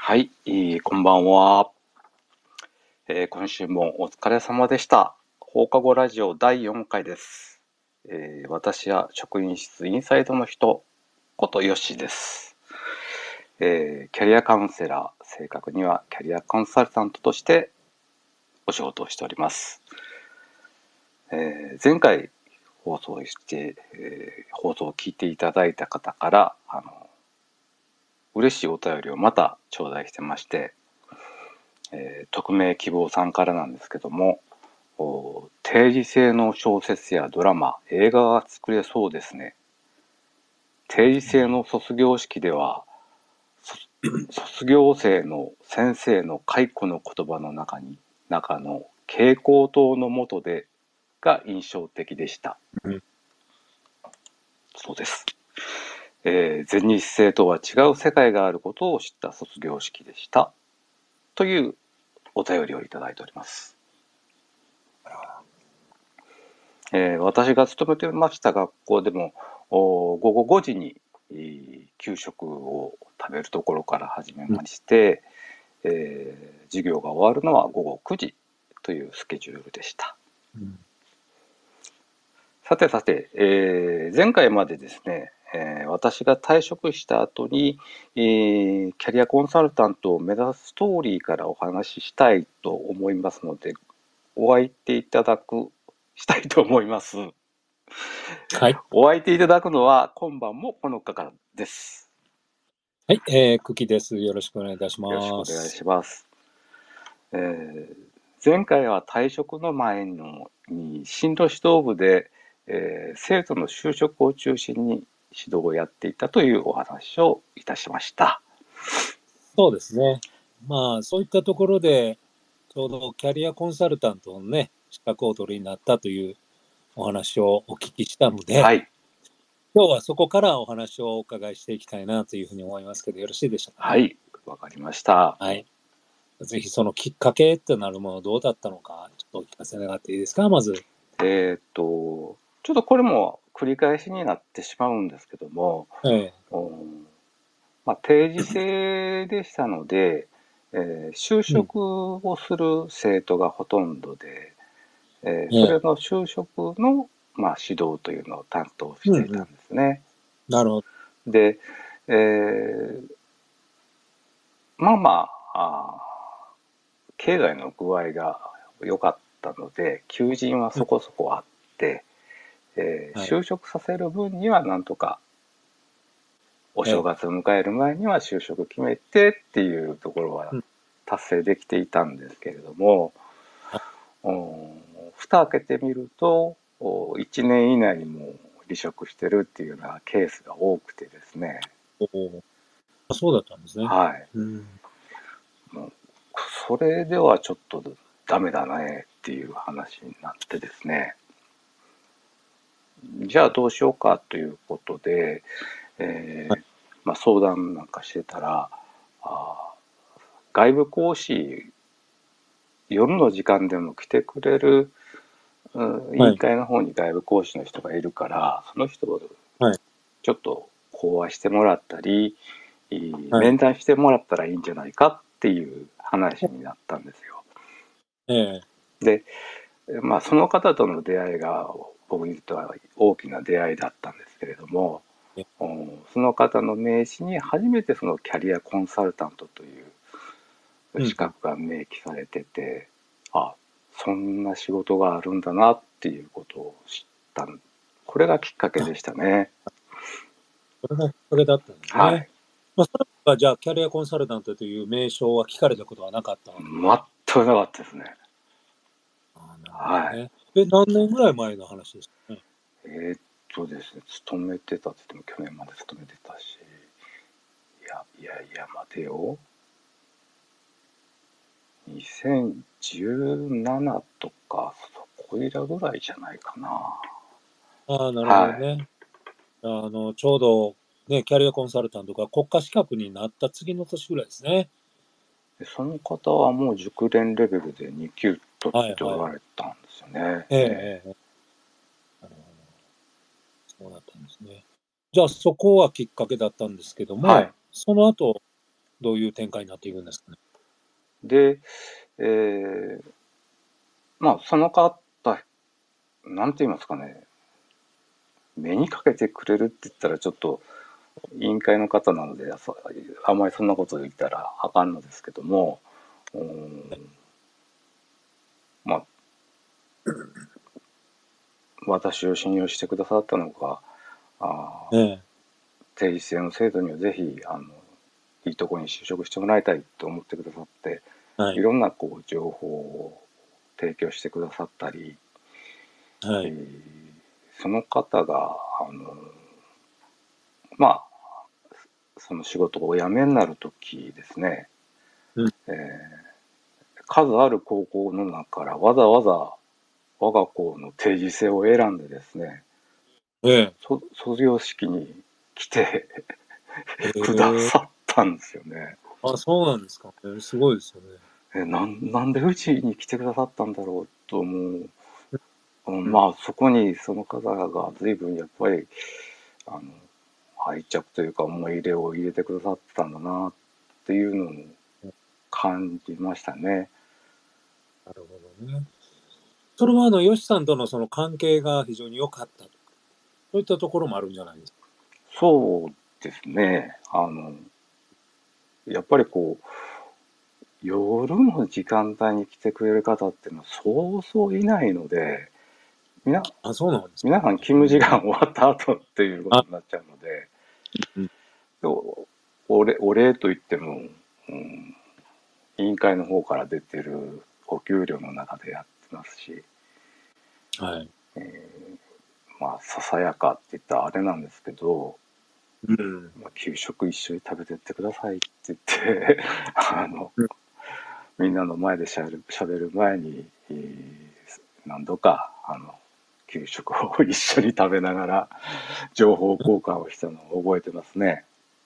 はい、こんばんは。今週もお疲れ様でした。放課後ラジオ第4回です。私は職員室インサイドの人ことヨッシーです。キャリアカウンセラー、正確にはキャリアコンサルタントとしてお仕事をしております。前回放送して、放送を聞いていただいた方から嬉しいお便りをまた頂戴してまして、匿名希望さんからなんですけども、定時制の小説やドラマ、映画が作れそうですね。定時制の卒業式では、卒業生の先生の解雇の言葉の中の蛍光灯の下でが印象的でした。 うん、 そうです。全日制とは違う世界があることを知った卒業式でした。というお便りをいただいております。私が勤めてました学校でも午後5時に給食を食べるところから始めまして、授業が終わるのは午後9時というスケジュールでした。さてさて、前回までですね、私が退職した後に、キャリアコンサルタントを目指すストーリーからお話ししたいと思いますので、お相手いただくしたいと思います。 はい。 お相手いただくのは今晩もこの方です。 はい、久喜です。よろしくお願いいたしよろしくお願います。 します。前回は退職の前に進路指導部で、生徒の就職を中心に指導をやっていたというお話をいたしました。 そうですね。そういったところで、ちょうどキャリアコンサルタントのね、資格をお取りになったというお話をお聞きしたので、 はい。 今日はそこからお話をお伺いしていきたいなというふうに思いますけど、よろしいでしょうかね。 はい。わかりました。 はい。ぜひそのきっかけってなるものどうだったのか、ちょっとお聞かせ願っていいですか、まず。 ちょっとこれも繰り返しになってしまうんですけども、 ええ、 定時制でしたので、就うん、 職をする生徒がほとんどで、それええ、 の就職の、指導というのを担当しうん、 ていたんうん。 ですね。 なるほど。 で、えーまあまあ、経済の具合が良かったので、求人はうん、 そこそこあって、 はい。 就職させる分にはなんとかおええ、 正月を迎える前には就職決めてっていうところはうん、 達成できていたんですけれども、 はい。 蓋開けてみると1年以内にもう離職してるっていうようなケースが多くてですね。 おお、そうだったんですね。 はい。 うん。 もうそれではちょっとダメだねっていう話になってですね。じゃあどうしようかということで、相談なんかしてたら、外部講師、夜の時間でも来てくれる、委はい。 員会の方に外部講師の人がいるから、その人をはい。 ちょっと講話してもらったり、 はい。 面談してもらったらいいんじゃないかっていう話になったんですよ。 ええ。 で、その方との出会いが僕にとっては大きな出会いだったんですけれども、 え、 その方の名刺に初めてそのキャリアコンサルタントという資うんうん。 格が明記されてて、あ、そんな仕事があるんだなっていうことを知ったこれがきっかけあ、 でしたね。 それだったんですね。 はい。 それはじゃあ、キャリアコンサルタントという名称は聞かれたことはなかったわけですか？ 全くなかったですね。 ああ、なるほはい。 どね。何年ぐらい前の話ですかね？ ですね、勤めてたって言っても去年まで勤めてたし、待てよ。2017とか、そこいらぐらいじゃないかな。 ああ、なるほはい。 どね。ちょうどね、キャリアコンサルタントが国家資格になった次の年ぐらいですね。 でその方はもう熟練レベルで2級取っておはいはい。 られたんですよね。 ええええええ。なるほど。そうだったんですね。じゃあ、そこはきっかけだったんですけども、 はい。 その後どういう展開になっていくんですかね。 で、まあ、その方、なんて言いますかね、目にかけてくれるって言ったらちょっと委員会の方なのであまりそんなこと言ったらあかんのですけども、まあ、私を信用してくださったのか、 ええ、 定時制の制度にはぜひいいところに就職してもらいたいと思ってくださって、 はい、 いろんなこう情報を提供してくださったり、 はい、 その方がまあその仕事をお辞めになる時ですね、 うん、 数ある高校の中からわざわざ我が校の定時制を選んでですね、 ええ、 卒業式に来てえくだえ、 さったんですよね。 あ、そうなんですか。すごいですよね。 なんでうちに来てくださったんだろうと思う。 うん、 まあそこにその方が随分やっぱりあの愛着というか思い入れを入れてくださってたんだなっていうのを感じましたね。 なるほどね。それはヨシさんとのその関係が非常に良かったと。そういったところもあるんじゃないですか。 そうですね。やっぱりこう夜の時間帯に来てくれる方っていうのはそうそういないので、 あ、そうなんです皆さんね。 勤務時間終わった後っていうことあ、 になっちゃうので、 うん、 お礼といっても、うん、委員会の方から出てるお給料の中でやってますし、 はい。 まあささやかって言ったらあれなんですけど、 うん。 まあ、給食一緒に食べてってくださいって言ってみんなの前でしゃべる前に、何度か給食を一緒に食べながら情報交換をしたのを覚えてますね。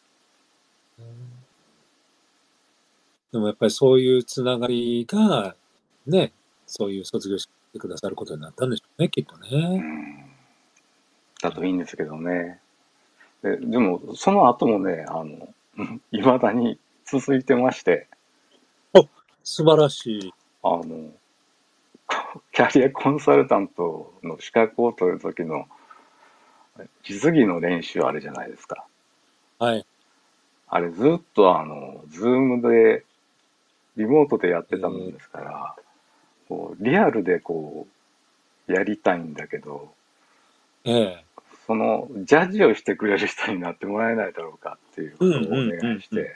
でもやっぱりそういうつながりが、ね、そういう卒業してくださることになったんでしょうね、きっとね。 うん、だといいんですけどね。でもその後もねいまだに続いてまして、 お、素晴らしい。 あのキャリアコンサルタントの資格を取る時の実技の練習あるじゃないですか。 はい。 あれずっとズームでリモートでやってたもんえですから、こうリアルでこうやりたいんだけど、 ええ。 そのジャッジをしてくれる人になってもらえないだろうかっていううんことをおうんうんうん。 願いして、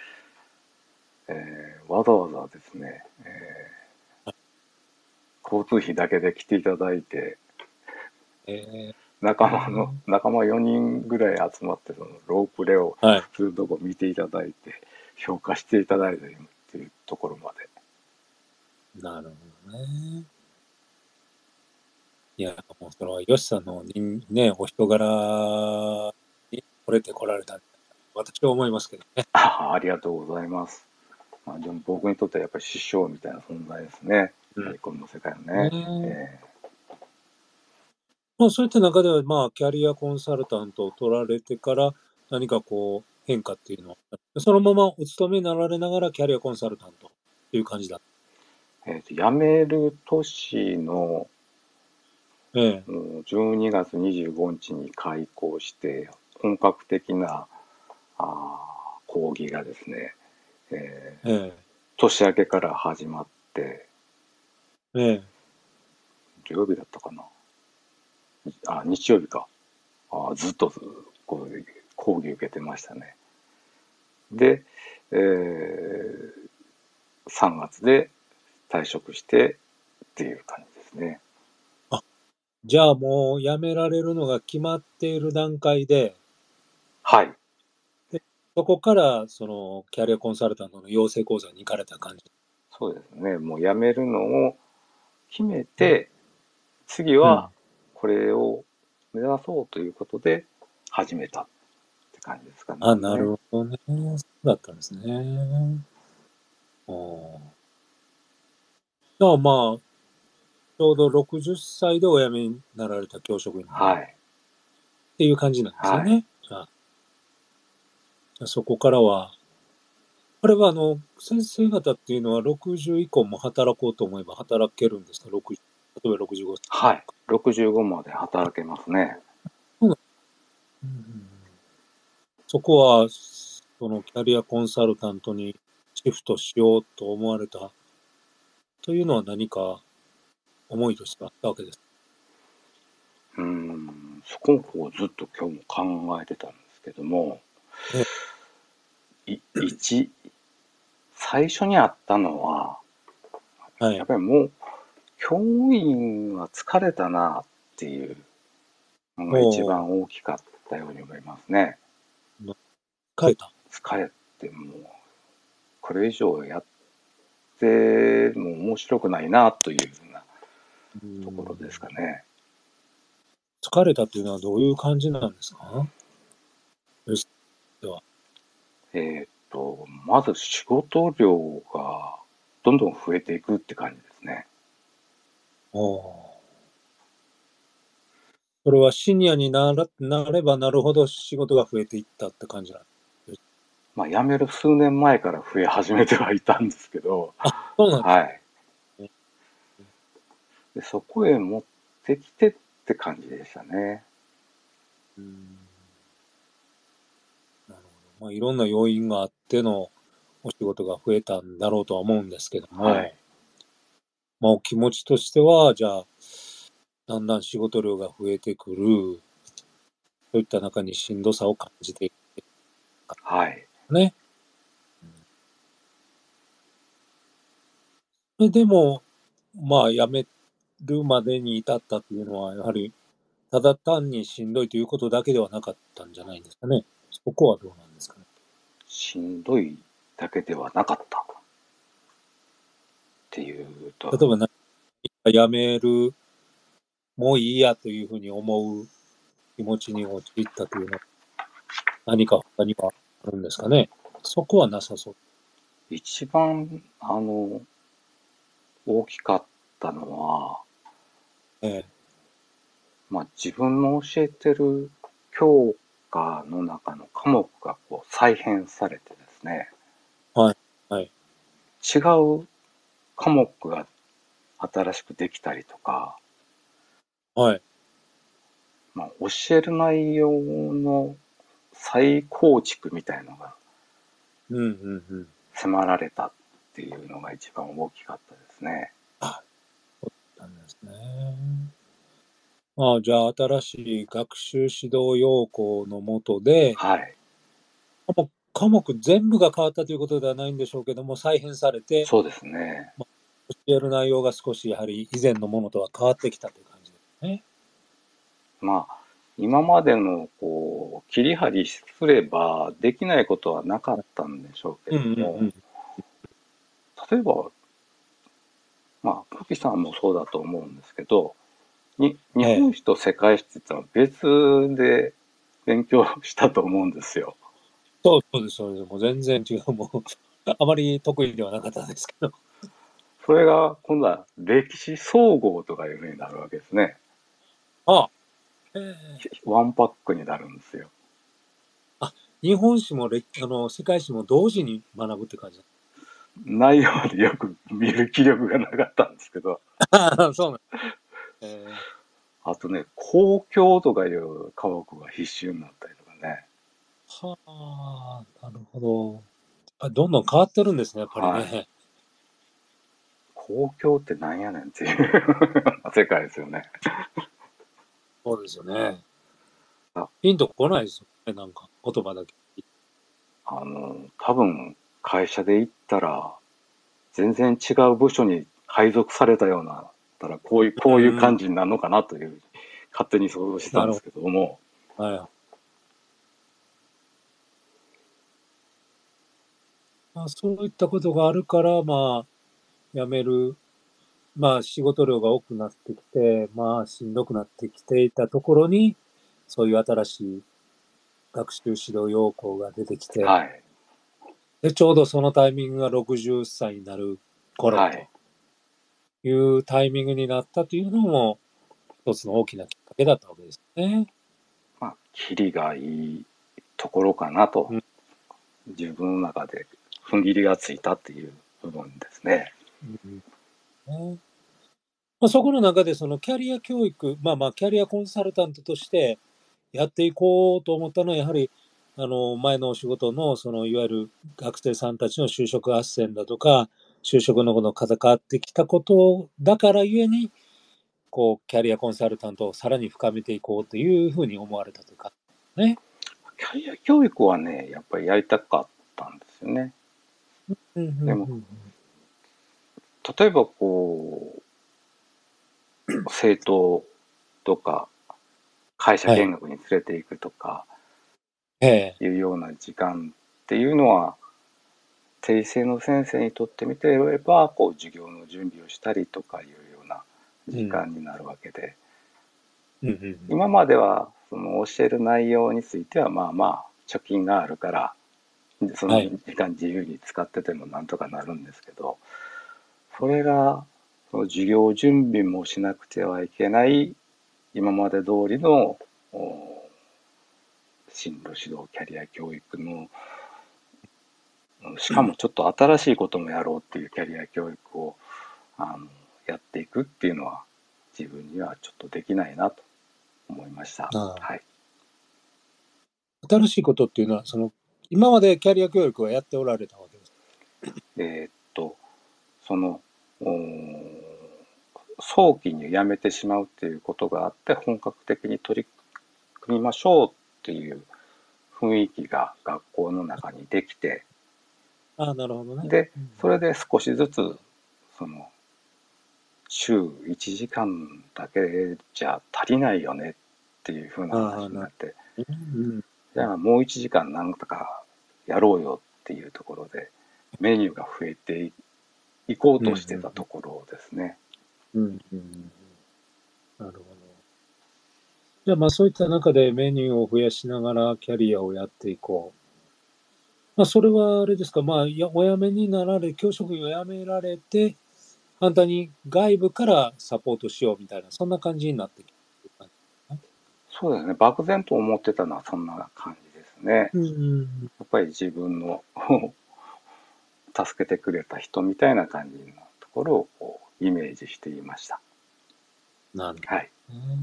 わざわざですね、交通費だけで来ていただいて、 ええ。 仲間4人ぐらい集まってそのロープレをはい。 するとこ見ていただいて評価していただいてっていうところまで。 なるほどね。いや、もうそれはヨシさんのね、お人柄に惚れてこられたんだ私は思いますけどね。 ありがとうございます。まあ、でも僕にとってはやっぱり師匠みたいな存在ですね。 うん。 大根の世界のね。 ねえ。まあ、そういった中では、まあ、キャリアコンサルタントを取られてから、何かこう、変化っていうのは、そのままお勤めになられながらキャリアコンサルタントっていう感じだ。 辞める年のええ、 12月25日に開校して本格的な講義がですね、えええ、 年明けから始まって、 ええ。 土曜日だったかな、日曜日か、ずっとこう講義受けてましたね。で、3月で退職してっていう感じですね。 あ、じゃあもう辞められるのが決まっている段階で、 はい。 で、そこからそのキャリアコンサルタントの養成講座に行かれた感じ。 そうですね。もう辞めるのを決めうん。 て、次はうん。 これを目指そうということで始めたって感じですかあ、なね。 るほどね。そうだったんですね。ああ。じゃあまあ、ちょうど60歳でお辞めになられた教職員っはい。 ていう感じなんですよはい。 ね。じゃあそこからは、 あれは先生方っていうのは60以降も働こうと思えば働けるんですか？60、例えば65歳。 はい。65まで働けますね。 うんうん、そこは、そのキャリアコンサルタントにシフトしようと思われたというのは何か思いとしてあったわけです。 そこをこうずっと今日も考えてたんですけども、 え最初にあったのは、 はい。 やっぱりもう、教員は疲れたなっていうのが一も番大きかったように思いますね。 う、疲れた。 疲れてもう、これ以上やっても面白くないなというようなうところですん、 かね。 疲れたっていうのはどういう感じなんですか？では。 まず仕事量がどんどん増えていくって感じですね。 おそれはシニアになればなるほど仕事が増えていったって感じなんです。 まあ、辞める数年前から増え始めてはいたんですけど、 あ、そうなんですはい。 ね。 で、そこへ持ってきてって感じでしたね。 うん、なるほど。まあ、いろんな要因があってのお仕事が増えたんだろうとは思うんですけどはい。 も、まあ、お気持ちとしては、じゃあ、だんだん仕事量が増えてくる、そういった中にしんどさを感じていくかはい。 ね。うん、でも、まあ、辞めるまでに至ったというのは、やはり、ただ単にしんどいということだけではなかったんじゃないんですかね。そこはどうなんですかね。 しんどいだけではなかったっていうと、 例えば辞める、もういいやというふうに思う気持ちに陥ったというのは、何か他にはあるんですかね。そこはなさそう。 一番、大きかったのは、 ええ。 まあ、自分の教えてる教科の中の科目がこう再編されてですね、 はい。はい。 違う科目が新しくできたりとか、 はい。 まあ、教える内容の再構築みたいのがうんうんうん。 迫られたっていうのが一番大きかったですね。 あ、そうなんですね。まあ、じゃあ、新しい学習指導要項の下で、 はい。 科目全部が変わったということではないんでしょうけども、再編されて、 そうですね。 ま、教える内容が少しやはり以前のものとは変わってきたという感じですね。 まあ、今までのこう、切り張りすればできないことはなかったんでしょうけうんうんうども、 ん。 例えば、まあ、久喜さんもそうだと思うんですけど、日ええ。 本史と世界史って言ったら別で勉強したと思うんですよ。 そうですそうです。もう全然違う、もうあまり得意ではなかったですけど。 それが今度は歴史総合とかいうふうになるわけですね。 ああ、ええ。 ワンパックになるんですよ。 あ、日本史も世界史も同時に学ぶって感じだ。 内容でよく見る気力がなかったんですけど、 そうなん。ええ。 あとね、公共とかいう科目が必修になったりとかね。 はあ、なるほど。どんどん変わってるんですね、やっぱりはい。 ね。 公共ってなんやねんっていう世界ですよね。 そうですよね。 あピンとこないですよね、なんか、言葉だけ。 多分会社で行ったら全然違う部署に配属されたような、たらこういううんうん。 感じになるのかなという勝手に想像してたなるほんですけども、 ど。はい。まあ、そういったことがあるから、まあ、辞める、まあ、仕事量が多くなってきて、まあ、しんどくなってきていたところに、そういう新しい学習指導要項が出てきて、 はい。 で、ちょうどそのタイミングが60歳になる頃とはい。 いうタイミングになったというのも、一つの大きなきっかけだったわけですね。 まあ、キリがいいところかなと、 うん。 自分の中で踏ん切りがついたっていう部分ですね。 そこの中でそのキャリア教育、キャリアコンサルタントとしてやっていこうと思ったのは、やはり前のお仕事のそのいわゆる学生さんたちの就職斡旋だとか、就職のこの関わってきたことだからゆえに、こうキャリアコンサルタントをさらに深めていこうというふうに思われたというかね。 キャリア教育はね、やっぱりやりたかったんですよね。でも、例えばこう、生徒とか、会社見学に連れて行くとか、いうような時間っていうのは、定性の先生にとってみてれば、こう、授業の準備をしたりとかいうような時間になるわけで、今までは、その教える内容については、貯金があるから、その時間自由に使っててもなんとかなるんですけど、それが、その授業準備もしなくてはいけない、今まで通りの進路指導キャリア教育の、しかもちょっと新しいこともやろうっていうキャリア教育をやっていくっていうのは自分にはちょっとできないなと思いました。はい、 新しいことっていうのはその今までキャリア教育はやっておられたわけです。 その早期に辞めてしまうっていうことがあって本格的に取り組みましょうっていう雰囲気が学校の中にできて、 なるほどね。 でそれで少しずつその週1時間だけじゃ足りないよねっていう風な話になって、じゃあもう1時間なんとかやろうよっていうところでメニューが増えていこうとしてたところですね。 なるほど。じゃあそういった中でメニューを増やしながらキャリアをやっていこう。それはあれですか、お辞めになられ、教職員を辞められて、反対に外部からサポートしようみたいな、そんな感じになってきた。 そうですね。漠然と思ってたのはそんな感じですね。やっぱり自分の助けてくれた人みたいな感じのところをこうイメージしていました。 なるほど。 はい。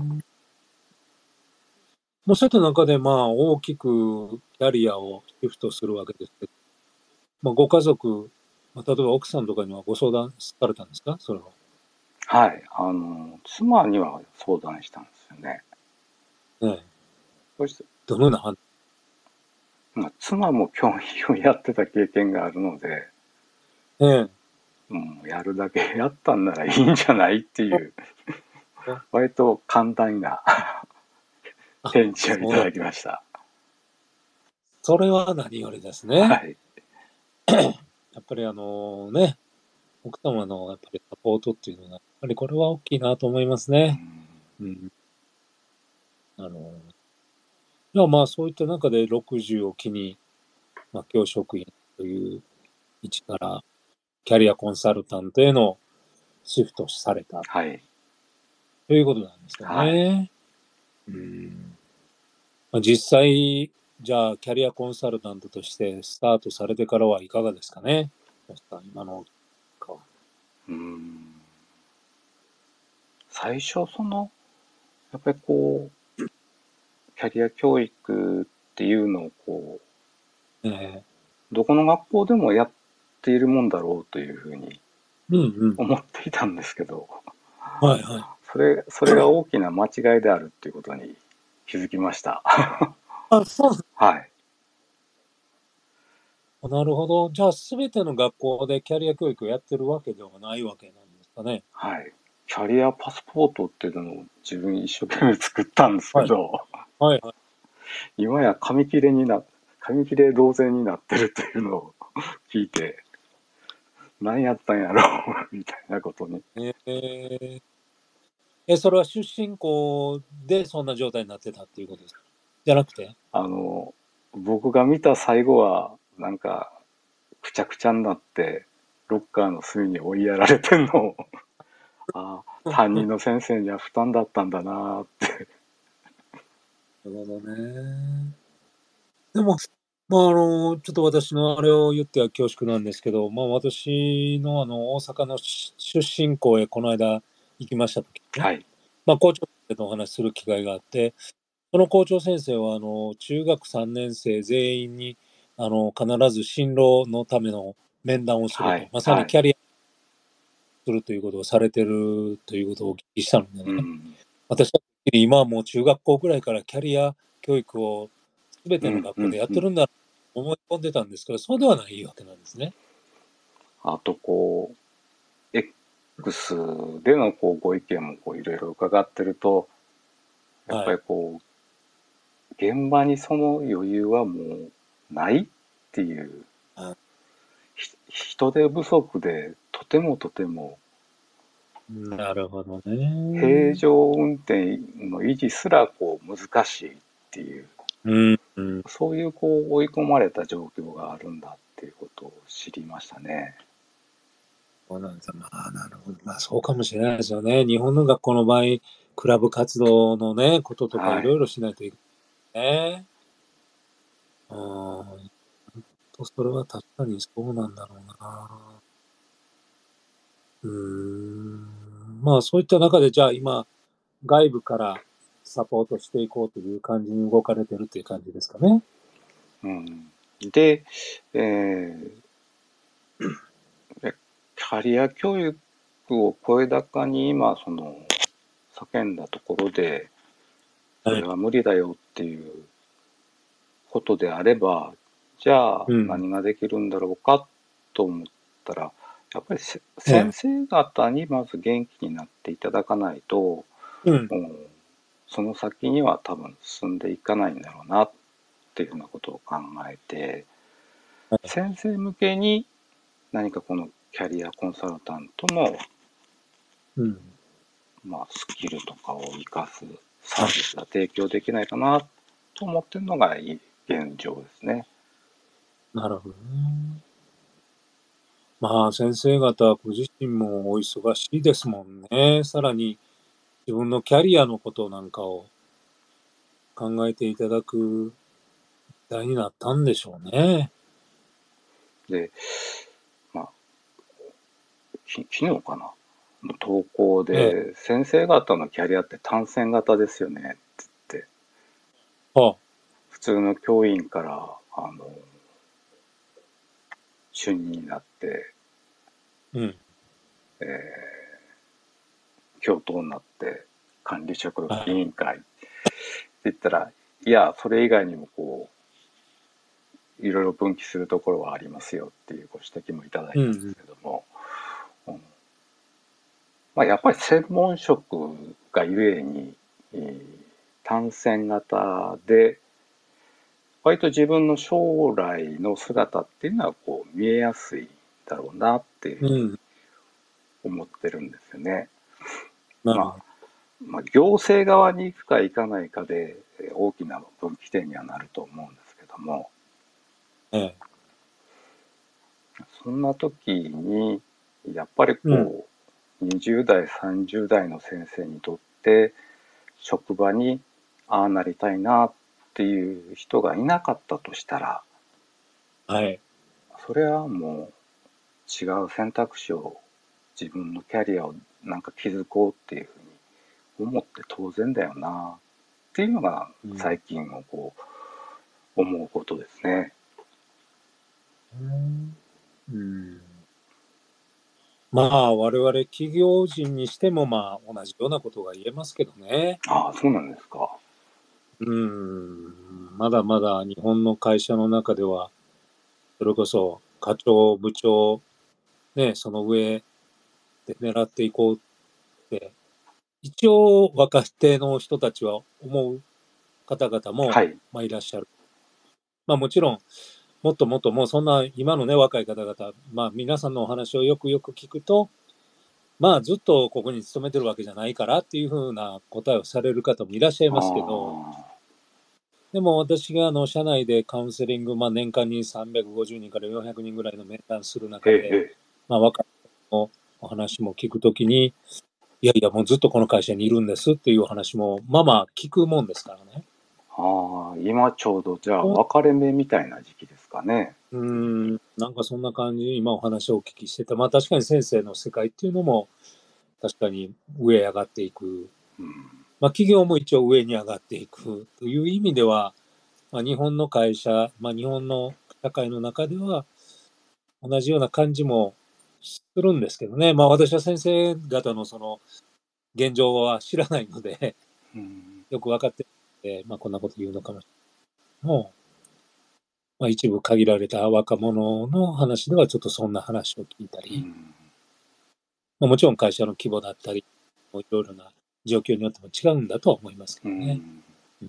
そういった中で大きくキャリアをシフトするわけですけど、ご家族、例えば奥さんとかにはご相談されたんですか、それは。 はい。妻には相談したんですよね。そしてどのような判断？妻も教員をやってた経験があるので、やるだけやったんならいいんじゃないっていう割と簡単な返事をいただきました。 それは何よりですね。 はい。 やっぱり奥様のやっぱりサポートっていうのが、やっぱりこれは大きいなと思いますね。そういった中で60を機に、教職員という位置からキャリアコンサルタントへのシフトされた。 はい。 ということなんですよね。実際、じゃあ、キャリアコンサルタントとしてスタートされてからはいかがですかね、今のか。 最初やっぱりこうキャリア教育っていうのをこう、どこの学校でもやっているもんだろうというふうに思っていたんですけど、それが大きな間違いであるっていうことに気づきました。 そう。 はい。 なるほど。じゃあ、すべての学校でキャリア教育をやってるわけではないわけなんですかね。 はい。キャリアパスポートっていうのを自分一生懸命作ったんですけど、今や紙切れ同然になってるというのを聞いて、何やったんやろうみたいなことに。 それは出身校でそんな状態になってたっていうことですか？じゃなくて？ 僕が見た最後は、なんか、くちゃくちゃになって、ロッカーの隅に追いやられてんのを、担任の先生には負担だったんだなって。 なるほどね。でも、 ちょっと私のあれを言っては恐縮なんですけど、私の大阪の出身校へこの間行きました時にね、 はい。 校長先生とお話しする機会があって、その校長先生は中学3年生全員に必ず進路のための面談をすると、 はい。 まさはい。 にキャリアするということをされてるということをお聞きしたのでね、 うん。 私は今はもう中学校くらいからキャリア教育を全てのうん。 学校でやっうん。 てるんだと思い込んでたんですけど、そうではないわけなんですね。 あと、X でのご意見もいろいろ伺ってると、やっぱりはい。 現場にその余裕はもうないっていう、 あ、 人手不足でとてもとてもなるほど平ね。 常運転の維持すら難しいっていう、 うん、うん。 そういう追い込まれた状況があるんだっていうことを知りましたね。 そうなんですよ。なるほど。そうかもしれないですよね。日本の学校の場合、クラブ活動のね、こととかはい。 いろいろしないといけないね。うん。それは確かにそうなんだろうな。そういった中で、じゃあ今、外部からサポートしていこうという感じに動かれてるっていう感じですかね。 うん、で、えーキャリア教育を声高に今叫んだところでそはい。 れは無理だよっていうことであれば、じゃあうん。 何ができるんだろうかと思ったら、やっぱり先ええ。 生方にまず元気になっていただかないと、 うん。 もうその先には多分進んでいかないんだろうなっていうようなことを考えて、 はい。 先生向けに何かこのキャリアコンサルタントの、 うん。 スキルとかを生かすサーはい。 ビスが提供できないかなと思ってるのが現状ですね。 なるほどね。先生方ご自身もお忙しいですもんね。さらに自分のキャリアのことなんかを考えていただく時代になったんでしょうね。 で、まあ、昨日かなの投稿ええ。 で、先生方のキャリアって単線型ですよねって言って、 はあ。 普通の教員から主任になって、 うん。 えー教頭になって管理職はい。 委員会って言ったら、いやそれ以外にもいろいろ分岐するところはありますよっていうご指摘もいただいうんうん。 たんですけども、うんやっぱり専門職がゆえに、単線型で割と自分の将来の姿っていうのは見えやすいだろうなっていうふうにうん。 思ってるんですよね。まあ、 なるほど。 行政側に行くか行かないかで大きな分岐点にはなると思うんですけども、 ええ。 そんな時にやっぱりうん。 20代30代の先生にとって職場にああなりたいなっていう人がいなかったとしたら、 はい。 それはもう違う選択肢を自分のキャリアをなんか築こうっていうふうに思って当然だよなっていうのがうん。 最近の思うことですね。 うん。我々企業人にしても、同じようなことが言えますけどね。 ああ、そうなんですか。 まだまだ日本の会社の中では、それこそ課長、部長、ね、その上で狙っていこうって、一応若手の人たちは思う方々も、 はい。 いらっしゃる。もちろん、もっともっともうそんな今のね、若い方々、皆さんのお話をよくよく聞くと、ずっとここに勤めてるわけじゃないからっていう風な答えをされる方もいらっしゃいあますけど、 あ、 でも私が社内でカウンセリング、年間に350人から400人ぐらいの面談する中で、 へえへえ。 若い人のお話も聞くときに、いやいや、もうずっとこの会社にいるんですっていうお話も、聞くもんですからね。 ああ、今ちょうどじゃあ分かれ目みたいな時期ですかね。 なんかそんな感じ、今お話をお聞きしてて、まあ確かに先生の世界っていうのも、確かに上へ上がっていく。 うん、 まあ企業も一応上に上がっていくという意味では、まあ日本の会社、まあ日本の社会の中では同じような感じもするんですけどね。まあ私は先生方のその現状は知らないので、 うん、 よく分かってるので、まあこんなこと言うのかもしれないけども、まあ一部限られた若者の話ではちょっとそんな話を聞いたり、 うん、 まあ、もちろん会社の規模だったり、いろいろな状況によっても違うんだとは思いますけうどね。 ん、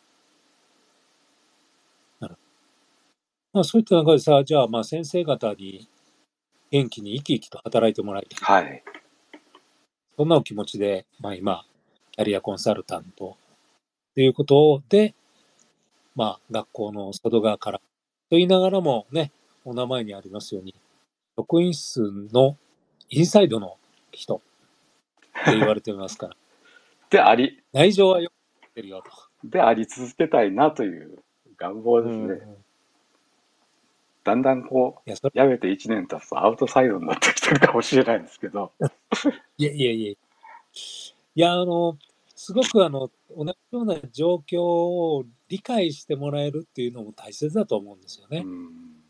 なるほど。まあそういった中でさ、じゃあまあ先生方に元気に生き生きと働いてもらいたい。 はい。 そんなお気持ちで、まあ今、キャリアコンサルタントということで、まあ学校の外側からと言いながらもね、お名前にありますように、職員室のインサイドの人って言われてますから、 であり、 内情はよく知ってるよと。 であり続けたいなという願望うん。 ですね。だんだんこいや、それ、 う、辞めて1年経つとアウトサイドになってきてるかもしれないんですけど。 いやいやいや。いや、すごく同じような状況を理解してもらえるっていうのも大切だと思うんですようね。 ん、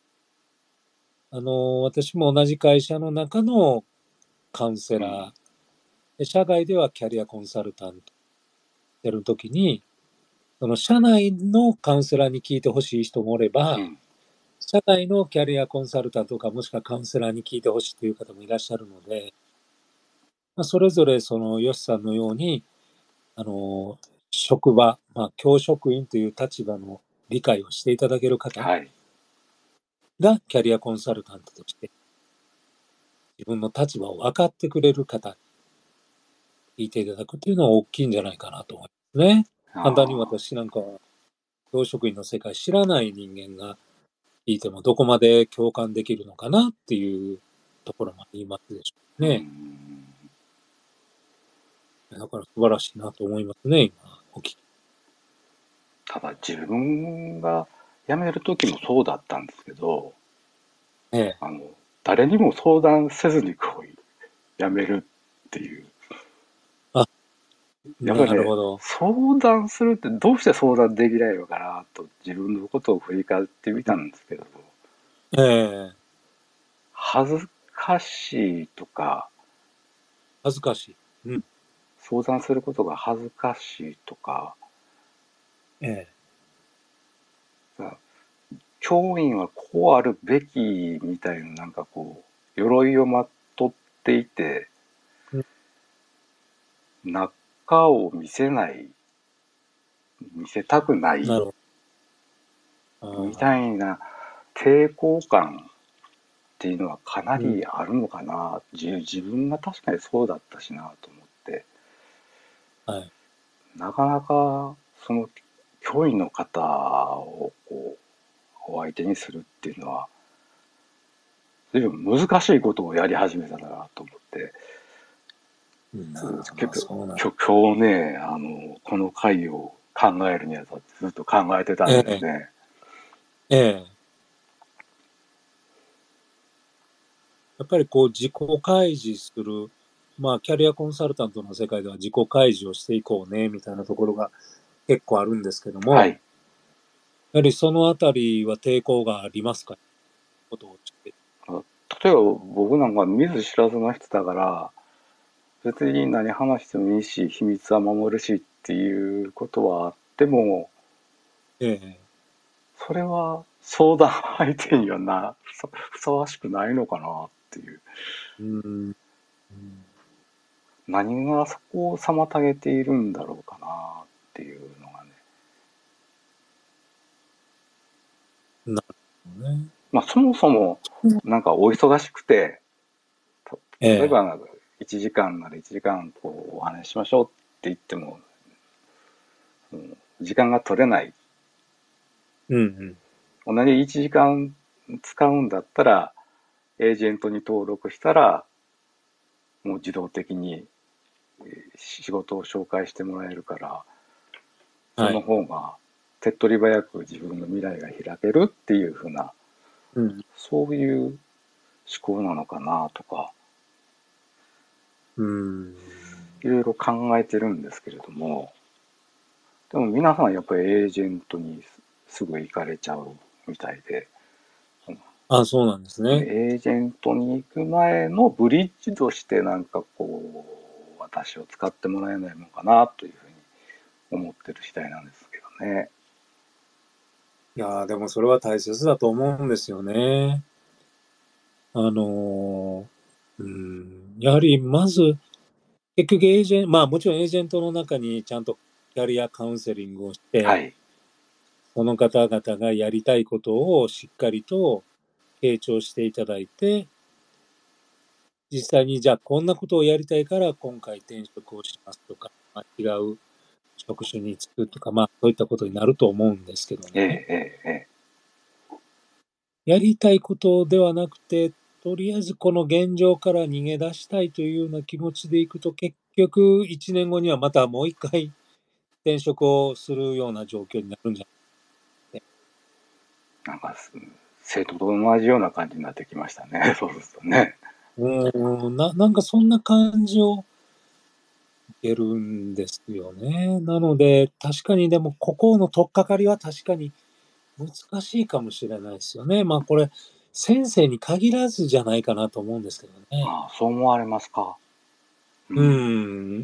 私も同じ会社の中のカウンセうん、 ラー、で社外ではキャリアコンサルタントやるときに、その社内のカウンセラーに聞いてほしい人もおれば、 うん、 社外のキャリアコンサルタントかもしくはカウンセラーに聞いてほしいという方もいらっしゃるので、まあ、それぞれそのヨシさんのように、あの、職場、まあ、教職員という立場の理解をしていただける方はい。 がキャリアコンサルタントとして自分の立場を分かってくれる方に聞いていただくというのは大きいんじゃないかなと思いますね。簡単にあ私なんかは教職員の世界知らない人間が聞いてもどこまで共感できるのかなっていうところもありますでしょうあ、うね。 ん。 だから素晴らしいなと思いますね、今お聞き。 ただ自分が辞める時もそうだったんですけど、 ええ。 あの、誰にも相談せずにこう辞めるっていう。 あ、 やっぱりね、 なるほど。 相談するってどうして相談できないのかなと自分のことを振り返ってみたんですけど、 ええ。 恥ずかしいとか、 恥ずかしい。うん。 相談することが恥ずかしいとか、 ええ。 教員はこうあるべきみたいななんかこう、鎧をまとっていて、 うん、 中を見せない、見せたくないなるほみど。ああ、 たいな抵抗感っていうのはかなうん。 りあるのかな。自分が確かにそうだったしなと思って、 はい。 なかなかその教員の方をこうお相手にするっていうのは随分難しいことをやり始めたなと思って、 まあ、そうなん。 今日ね、この回を考えるにあたってずっと考えてたんええ、 ですね。 ええ。やっぱりこう自己開示する、まあキャリアコンサルタントの世界では自己開示をしていこうね、みたいなところが結構あるんですけども、 はい。 やはりそのあたりは抵抗がありますかことを知って。 例えば僕なんか見ず知らずの人だから、別に何話してもいいし、秘密は守るしっていうことはあっても、 ええ、 それは相談相手にはふさわしくないのかなっていう。 うん、 何がそこを妨げているんだろうかなっていうのがね。 なるほどね。 まあそもそもなんかお忙しくて、 ええ、 例えば1時間なら1時間こうお話ししましょうって言っても、時間が取れない。 うん、 同じ1時間使うんだったら、エージェントに登録したら、もう自動的に仕事を紹介してもらえるから、そのはい。 方が手っ取り早く自分の未来が開けるっていうふうな、 うん。 そういう思考なのかなとか、いろいろ考えてるんですけれども、でも皆さんやっぱりエージェントにすぐ行かれちゃうみたいで、 あ、そうなんですね。 エージェントに行く前のブリッジとしてなんかこう私を使ってもらえないのかなというふうに思ってる次第なんですけどね。 いやー、でもそれは大切だと思うんですよね。あのやはりまず、結局エージェント、まあもちろんエージェントの中にちゃんとキャリアカウンセリングをして、 はい。 その方々がやりたいことをしっかりと傾聴していただいて、実際にじゃあこんなことをやりたいから今回転職をしますとか、まあ、違う職種に就くとか、まあそういったことになると思うんですけどええね。 えええやりたいことではなくて、とりあえずこの現状から逃げ出したいというような気持ちでいくと、結局1年後にはまたもう一回転職をするような状況になるんじゃないかなんか生徒と同じような感じになってきましたね。そうですとね。 なんかそんな感じを受けるんですよね。なので、確かにでもここの取っかかりは確かに難しいかもしれないですよね。まあこれ、先生に限らずじゃないかなと思うんですけどね。 ああ、そう思われますか。ううん。 ん。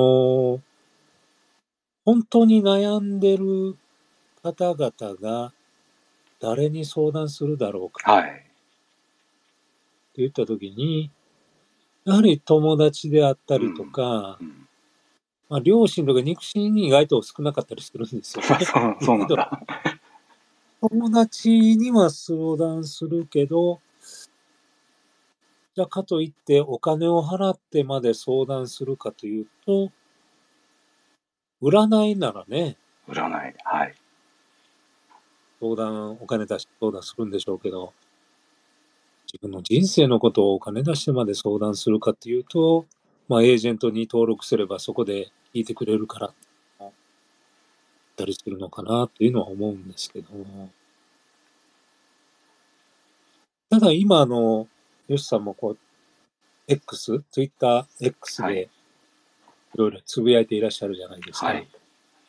本当に悩んでる方々が誰に相談するだろうかはい。 って言ったときに、やはり友達であったりとうん。 か、 うん。 まあ、両親とか肉親に意外と少なかったりするんですよね。 そうけど、 なんだ。 友達には相談するけど、じゃあかといってお金を払ってまで相談するかというと、占いならね、 占い。はい。 お金出して相談するんでしょうけど、自分の人生のことをお金出してまで相談するかっていうと、まあ、エージェントに登録すればそこで聞いてくれるからったりするのかなというのは思うんですけど、ただ今ヨシさんもこう、Twitter X はい。 でいろいろつぶやいていらっしゃるじゃないですか。 はい。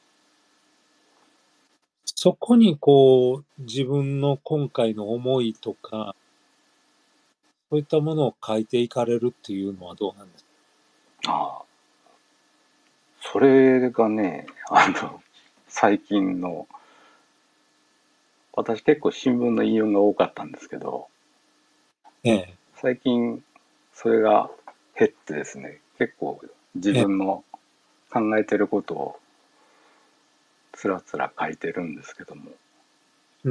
そこにこう、自分の今回の思いとか、そういったものを書いていかれるっていうのはどうなんですか？ ああ、それがね、最近の、私結構新聞の引用が多かったんですけど、 ええ、 最近それが減ってですね、結構自ええ、 分の考えてることをつらつら書いてるんですけども、 うん。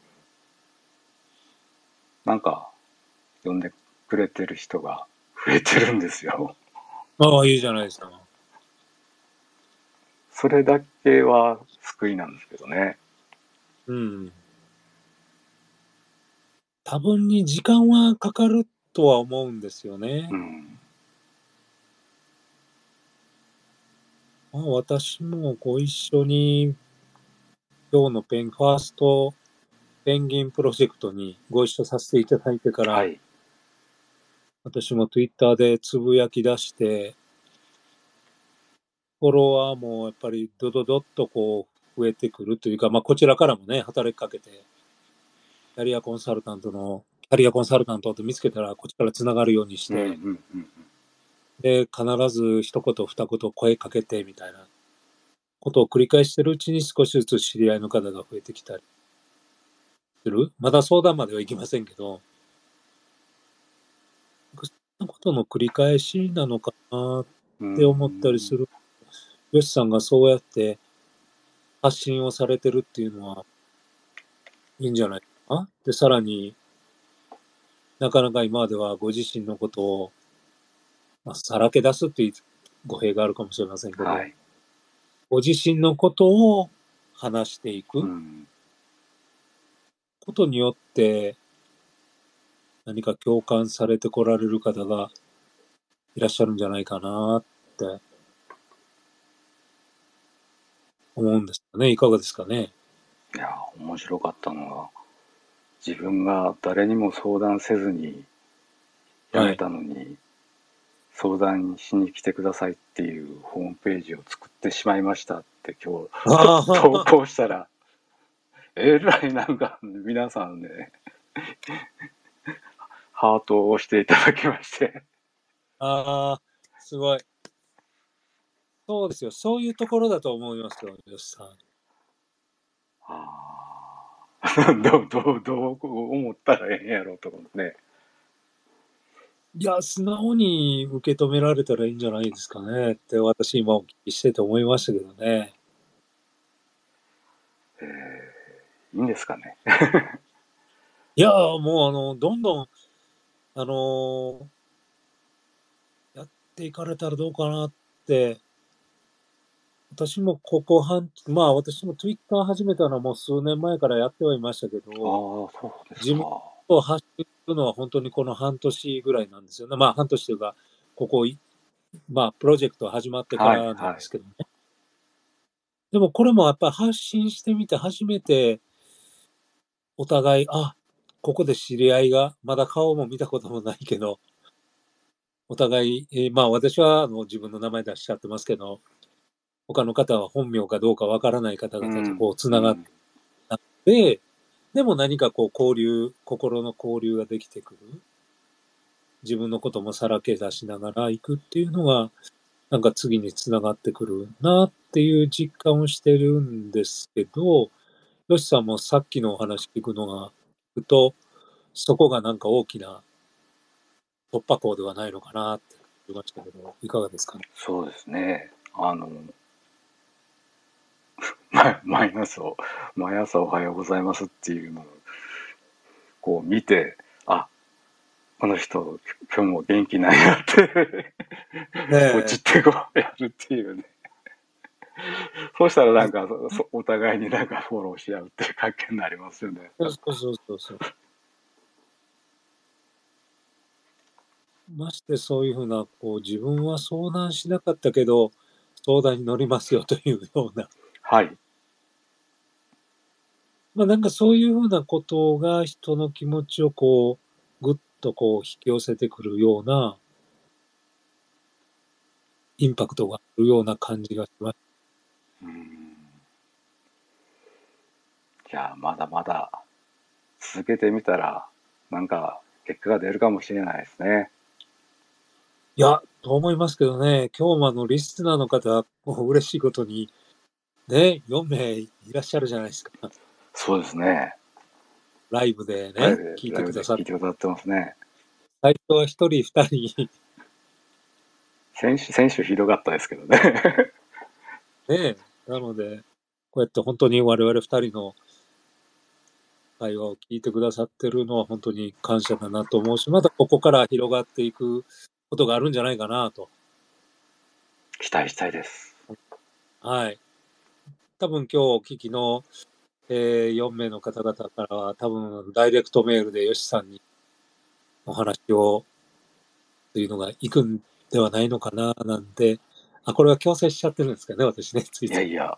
なんか読んでくれてる人が増えてるんですよ。 ああ、いいじゃないですか。 それだけは救いなんですけどね。 うん。多分に時間はかかるとは思うんですよね。 うん。 まあ、私もご一緒に今日のファーストペンギンプロジェクトにご一緒させていただいてから、 はい。 私も Twitter でつぶやき出して、フォロワーもやっぱりドドドッとこう増えてくるというか、まあこちらからもね、働きかけて、キャリアコンサルタントって見つけたらこっちからつながるようにしうんうんて、 うんで、必ず一言二言声かけてみたいなことを繰り返してるうちに少しずつ知り合いの方が増えてきたりする。まだ相談まではいきませんけど、そんなことの繰り返しなのかなっうん。うーて思ったりすん。 る。よしさんがそうやって発信をされてるっていうのはいいんじゃないかな。で、さらになかなか今まではご自身のことを、まあ、さらけ出すっていう語弊があるかもしれませんけど、 はい。 ご自身のことを話していくうん。 ことによって何か共感されてこられる方がいらっしゃるんじゃないかなって思うんですかね。いかがですかね。 いや、面白かったのは、自分が誰にも相談せずに辞はい。 めたのに、相談しに来てくださいっていうホームページを作ってしまいましたって今日あ投あ、 稿したら、えらいなんか皆さんね、ハートを押していただきまして。 ああ、すごい。そうですよ。そういうところだと思いますよ、よしさん。 どう思ったらええんやろうと思ってね。 いや、素直に受け止められたらいいんじゃないですかねって私今お聞きしてて思いましたけどね。 いいんですかね。 いや、もうどんどん、あの、やっていかれたらどうかなって、私もまあ私も Twitter 始めたのはもう数年前からやってはいましたけああ、 ど、 そうです自分か。 を発信するのは本当にこの半年ぐらいなんですよね。まあ半年というか、ここいまあプロジェクト始まってかはいらなんはい。 ですけどね。でもこれもやっぱり発信してみて初めてお互い、あ、ここで知り合いが、まだ顔も見たこともないけど、お互い、まあ私は自分の名前出しちゃってますけど、他の方は本名かどうかわからない方々とうん、 こうつながっうん。 て、でも何かこう心の交流ができてくる。自分のこともさらけ出しながら行くっていうのが、なんか次につながってくるなっていう実感をしてるんですけど、よしさんもさっきのお話聞くと、そこがなんか大きな突破口ではないのかなって思いましたけど、いかがですかね。 そうですね。マイナスを、毎朝おはようございますっていうのをこう見て、あ、この人今日も元気なんやってポチっねてこうやるっていうね。そうしたらえ。 なんかお互いになんかフォローし合うっていう関係になりますよね。 そう。ましてそういうふうな、こう自分は相談しなかったけど、相談に乗りますよというような、 はい。 まあなんかそういうふうなことが人の気持ちをこう、ぐっとこう引き寄せてくるような、インパクトがあるような感じがします。 うん。じゃあまだまだ続けてみたらなんか結果が出るかもしれないですね。 いや、と思いますけどね、今日もリスナーの方、もう嬉しいことに、ね、4名いらっしゃるじゃないですか。 そうですね。 ライブでね、 ライブで、 聞いライブでてくださって、 聞いてくださってますね。 最初は1人、2人、 先週ひどかったですけどね。 ね、なので、こうやって本当に我々2人の会話を聞いてくださってるのは本当に感謝だなと思うし、またここから広がっていくことがあるんじゃないかなと。 期待したいです。 はい。多分今日お聞きの、4名の方々からは、多分ダイレクトメールでよしさんにお話をというのが行くんではないのかななんて、あ、これは強制しちゃってるんですかね、私ね、ついつい。 いやいや、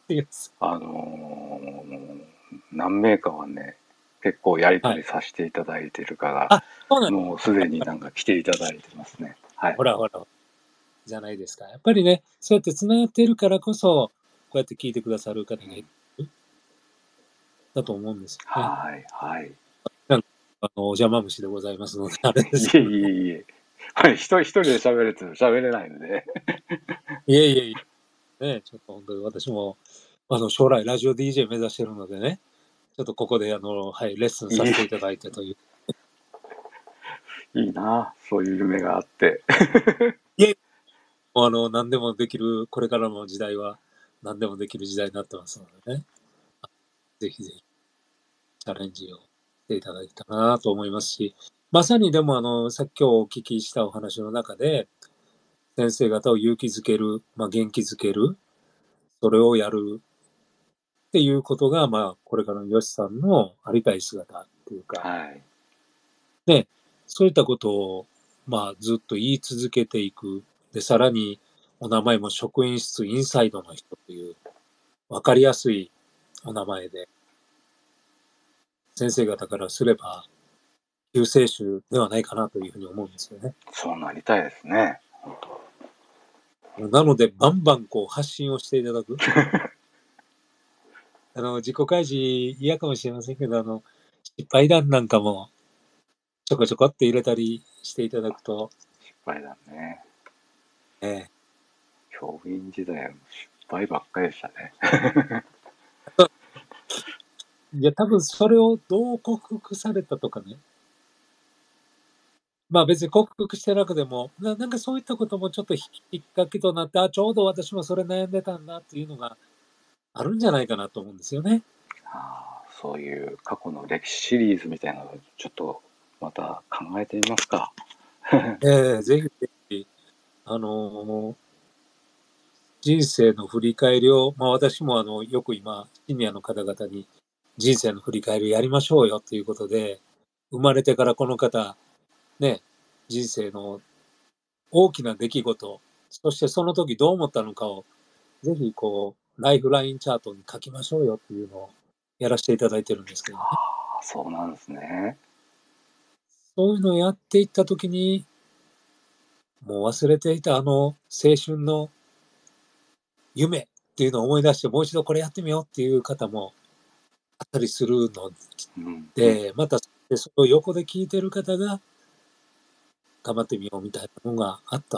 何名かはね、結構やりはい。 取りさせていただいてるから、 あ、そうなんもうすでになんか来ていただいてますね。はい。 ほらほら、じゃないですか。やっぱりね、そうやって繋がっているからこそ、こうやって聞いてくださる方がいる、だと思うんですよね。 はい、はい。 なんか、お邪魔虫でございますので、あれでいえすけどね。 いえいえ。はい、一人で喋れて喋れないので。 いえいえいえ、ね、ちょっと本当に私も、将来ラジオ DJ 目指してるのでね、ちょっとここではい、レッスンさいい、 せていただいてという。 いいな、そういう夢があって。 いえ、もう何でもできる、これからの時代は何でもできる時代になってますのでね、ぜひぜひチャレンジをしていただいたらなと思いますし、まさにでもさっき今日お聞きしたお話の中で、先生方を勇気づける、まあ、元気づける、それをやるっていうことが、まあ、これからのヨシさんのありたい姿っていうか、 はい。 で、そういったことを、まあ、ずっと言い続けていく。で、さらに、お名前も職員室インサイドの人という、わかりやすいお名前で。 先生方からすれば救世主ではないかなというふうに思うんですよね。 そうなりたいですね。 なのでバンバンこう発信をしていただく。自己開示嫌かもしれませんけど、失敗談なんかもちょこちょこって入れたりしていただくと、 失敗だね。 え教員時代は失敗ばっかりでしたね。 いや、多分それをどう克服されたとかね。まあ別に克服してなくても、なんかそういったこともちょっときっかけとなって、ちょうど私もそれ悩んでたんだっていうのがあるんじゃないかなと思うんですよね。 そういう過去の歴史シリーズみたいなのをちょっとまた考えてみますか。 ぜひぜひ、あのー人生の振り返りを、まあ私もよく今、シニアの方々に人生の振り返りやりましょうよということで、生まれてからこの方、ね、人生の大きな出来事、そしてその時どう思ったのかを、ぜひこう、ライフラインチャートに書きましょうよっていうのをやらせていただいてるんですけどね。 そうなんですね。 そういうのをやっていった時に、もう忘れていた青春の夢っていうのを思い出して、もう一度これやってみようっていう方もあったりするので、またそれを横で聞いてる方が頑張ってみようみたいなのがあった。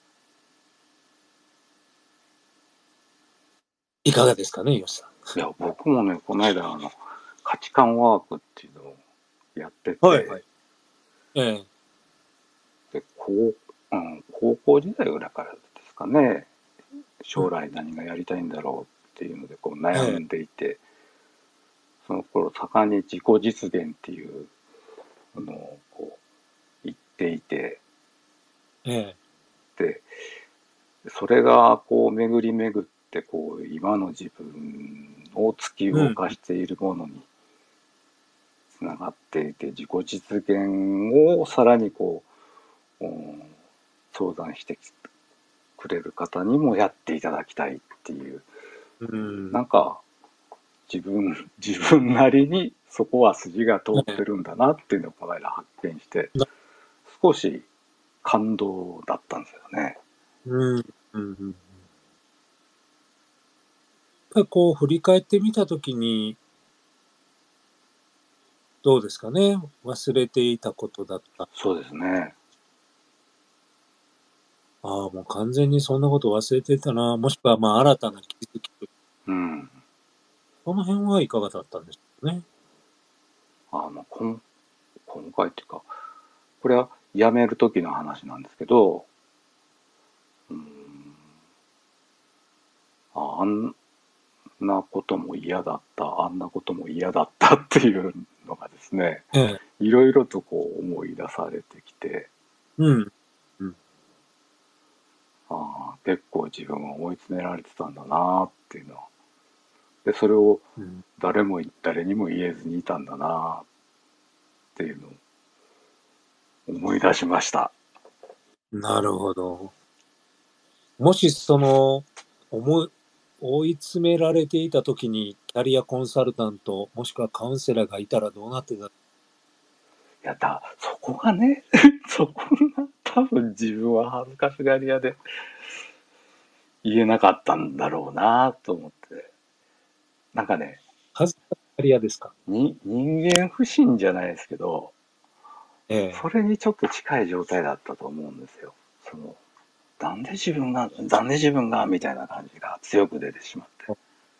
いかがですかね、吉さん。 いや、僕もね、この間、価値観ワークっていうのをやってて、 はいはい。ええ。 で、高校時代ぐらいからですかね、将来何がやりたいんだろうっていうのでこう悩んでいて、その頃盛んに自己実現っていうのをこう言っていて、 ええ。 で、それがこう巡り巡ってこう今の自分を突き動かしているものにつながっていて、自己実現をさらにこう、相談してくれる方にもやっていただきたいっていう、なんか自分なりにそこは筋が通ってるんだなっていうのをこの間発見して、少し感動だったんですよね。 こう振り返ってみたときに、どうですかね、忘れていたことだった。 そうですね。 もう完全にそんなこと忘れてたな。もしくはまあ新たな気づき。この辺はいかがだったんでしょうね。 今回っていうか、これは辞める時の話なんですけど、あんなことも嫌だった、あんなことも嫌だったっていうのがですね、 ええ。 いろいろとこう思い出されてきて、 うん。 結構自分は追い詰められてたんだなっていうのは。で、それを誰にも言えずにいたんだなっていうのを思い出しました。 なるほど。もし追い詰められていたときに、キャリアコンサルタント、もしくはカウンセラーがいたらどうなってた？ そこがね、そこが多分自分は恥ずかしがり屋で言えなかったんだろうなと思って。なんかね、 恥ずかしがり屋ですか？ 人間不信じゃないですけど、 ええ。 それにちょっと近い状態だったと思うんですよ。なんで自分がみたいな感じが強く出てしまって。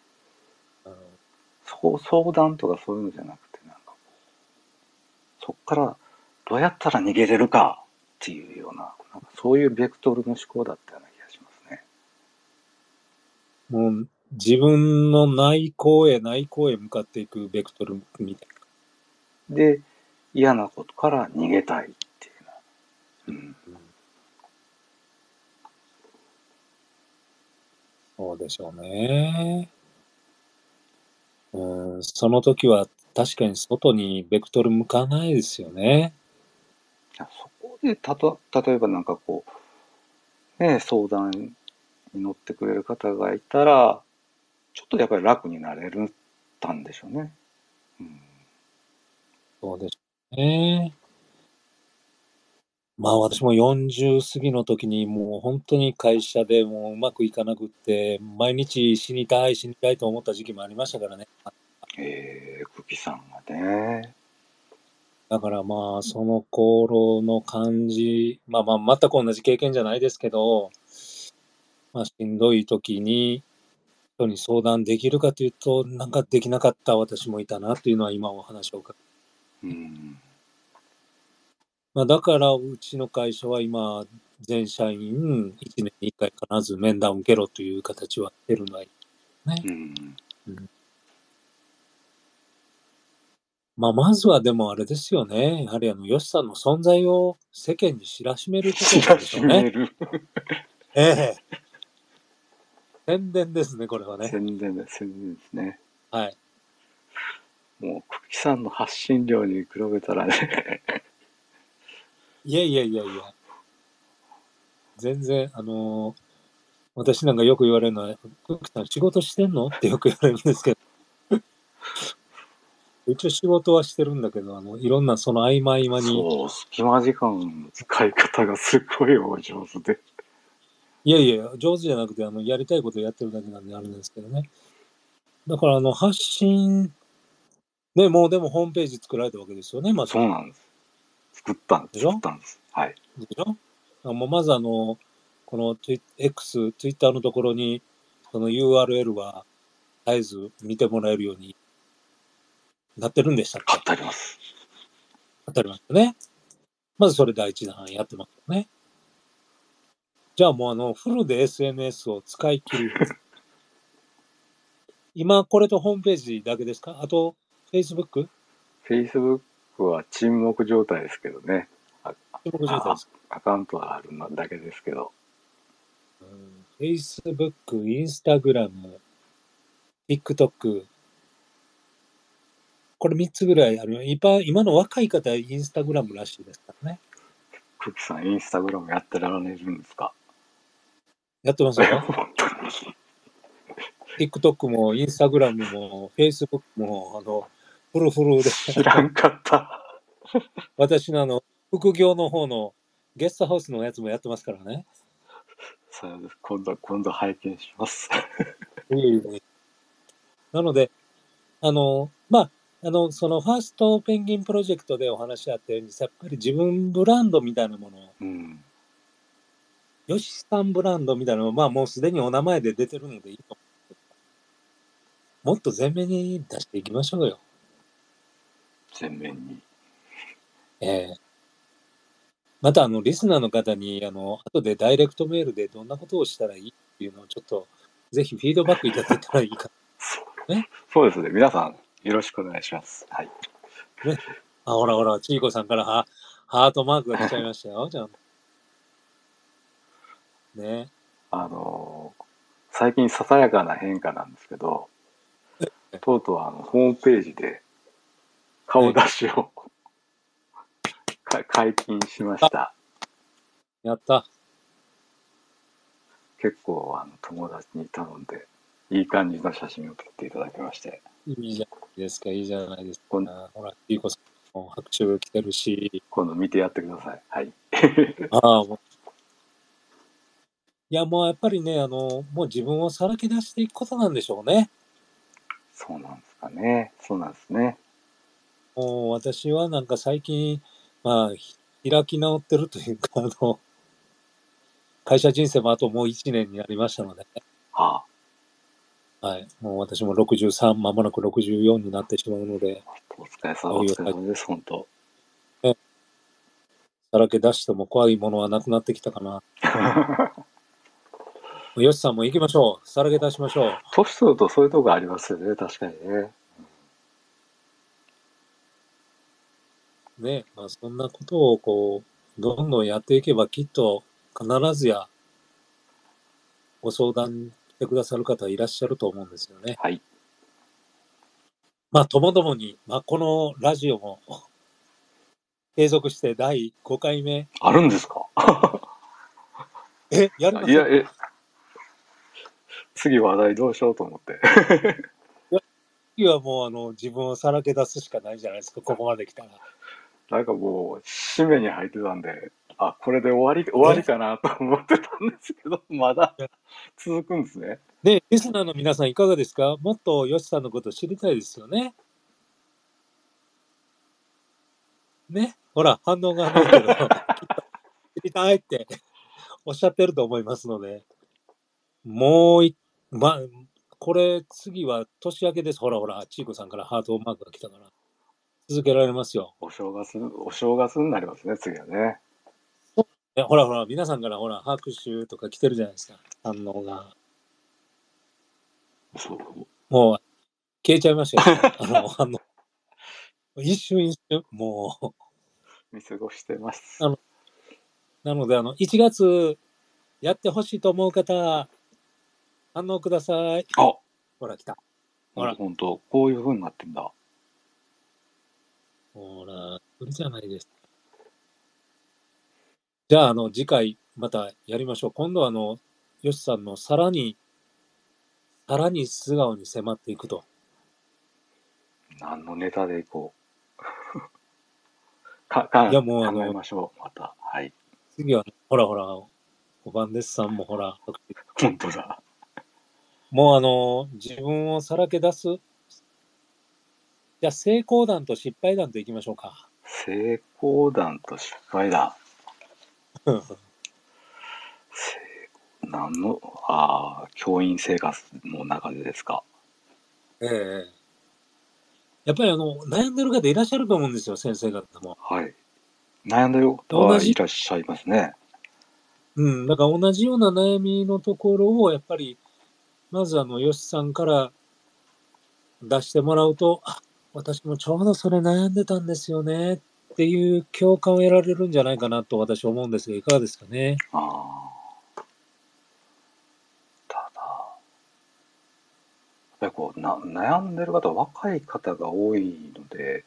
相談とかそういうのじゃなくて、なんかそっからどうやったら逃げれるかっていうような、なんかそういうベクトルの思考だったような気がしますね。 もう自分の内向へ向かっていくベクトルみたいで、嫌なことから逃げたいっていうの。 な。そうでしょうね。その時は確かに外にベクトル向かないですよね。 そこで例えばなんかこう、ね、相談に乗ってくれる方がいたら、ちょっとやっぱり楽になれたんでしょうね。 そうですね。まあ私も40過ぎの時にもう本当に会社でもううまくいかなくって、毎日死にたい死にたいと思った時期もありましたからね。 久喜さんがね。 だからまあその頃の感じ、まあまあ全く同じ経験じゃないですけど、まあしんどい時に人に相談できるかというと、なんかできなかった私もいたなというのは今お話を伺う。 うん。 まあだからうちの会社は今、全社員1年に1回必ず面談を受けろという形はしてるのはいいね。 うん。 うん、まあまずはでもあれですよね。やはりヨシさんの存在を世間に知らしめることなん知らでしょうね。 しめる。 ええ。宣伝ですね、これはね。 宣伝です、宣伝ですね。 はい。 もう、久喜さんの発信量に比べたらね。 いやいやいやいや。全然、私なんかよく言われるのは、クックさん仕事してんのってよく言われるんですけど、一応仕事はしてるんだけど、いろんなその合間合間に、 そう、隙間時間の使い方がすごいお上手で。 いやいや、上手じゃなくて、やりたいことやってるだけなんであるんですけどね。だから、発信、ね、もうでもホームページ作られたわけですよね、まず。 そうなんです。作ったんです。 でしょ作ったんです。はい。 でしょもうまずこのX、ツイッターのところに、その URL は絶えず見てもらえるようになってるんでしたっ買っけ？ てあります。 当たりますよね。まずそれ第一弾やってますよね。じゃあもうフルで SNS を使い切る。今これとホームページだけですか？あと Facebook？ Facebook は沈黙状態ですけどね。 沈黙状態ですか？ アカウントはあるだけですけど。 Facebook、Instagram、TikTok。これ3つぐらいある。今の若い方はインスタグラムらしいですからね。 久喜さん、インスタグラムやってられるんですか？ やってますよ。TikTok もインスタグラムも Facebook もフルフルで知らんかった。 私の副業の方のゲストハウスのやつもやってますからね。 そうです。今度拝見します。 いえいえ。なので、まあ、そのファーストペンギンプロジェクトでお話しあったように、やっぱり自分ブランドみたいなものを、 うん。 ヨシさんブランドみたいなのを、まあもうすでにお名前で出てるのでいいと思う。もっと前面に出していきましょうよ。 全面に。 ええ。またリスナーの方に、後でダイレクトメールでどんなことをしたらいいっていうのをちょっと、ぜひフィードバックいただいたらいいかね。 そうですね。皆さん、よろしくお願いします。はい。 ね。ほらほら、ちいこさんからハートマークが来ちゃいましたよ。じゃあ。ね。 最近ささやかな変化なんですけど、とうとうホームページで顔出しを、解禁しました。 やった。 結構友達に頼んで、いい感じの写真を撮っていただきまして。 いいじゃないですか、いいじゃないです今か。ほら、ちいこさんも拍手が来てるし。 度見てやってください。はい。 もういや、もうやっぱりね、もう自分をさらけ出していくことなんでしょうね。 そうなんですかね。そうなんですね。 もう私はなんか最近、まあ、開き直ってるというか、会社人生もあともう1年になりましたので、 ははい。もう私も63、まもなく64になってしまうので、 お疲れ様、おいよいよ疲れ様です、本当。 ね、さらけ出しても怖いものはなくなってきたかな。よしさんも行きましょう。さらけ出しましょ年取るとそういうとこありますよね、確かにね。 う。ね、まあそんなことをどんどんやっていけばきっと必ずやご相談してくださる方いらっしゃると思うんですよね。 はい。 まあ、ともどもに、まあ、このラジオも継続して第5回目。 あるんですか？ やりまいや、 せんか？ 次話題どうしようと思って。 いや、 次はもう自分をさらけ出すしかないじゃないですか、ここまで来たら。 なんかもう、締めに入ってたんで、あ、これで終わりかなと思ってたんですけど、まだ続くんですね。 で、リスナーの皆さんいかがですか？もっとヨシさんのこと知りたいですよね。ね。ほら、反応がないけど、知りたいっておっしゃってると思いますので、もうこれ次は年明けです。ほらほら、チーコさんからハートマークが来たから、続けられますよ。 お正月になりますね、次はね。 ほらほら、皆さんからほら、拍手とか来てるじゃないですか、反応が。 そう。 もう消えちゃいましたよ、反応。一瞬一瞬、も見過ごしてまう。 す。 なので、1月やってほしいと思う方、反応ください。 あ、 ほら、来た。ほほんとら、 ほんと、こういう風になってんだ。 ほら、それじゃないです。じゃあ、次回またやりましょう。今度はヨシさんのさらに素顔に迫っていくと。 何のネタでいこう。 いや、もう考えましょう、また。はい。 次は、ほらほら、おばんですさんもほら、 ほんとだ。 もう自分をさらけ出す。じゃあ、成功談と失敗談といきましょうか。 成功談と失敗談。何の、教員生活の中でですか。 ええ。やっぱり悩んでる方いらっしゃると思うんですよ、先生方も。 はい。悩んでる方はい同じ、 らっしゃいますね。 だから同じような悩みのところを、やっぱり、まずヨシさんから出してもらうと、私もちょうどそれ悩んでたんですよねっていう共感を得られるんじゃないかなと私は思うんですが、いかがですかね。 ああ、ただ、やっぱりこう、悩んでる方、若い方が多いので、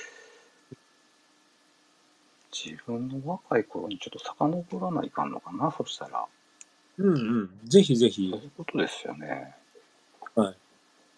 自分の若い頃にちょっと遡らないかんのかな、そしたら。 うんうん。ぜひぜひ。 そういうことですよね。 はい。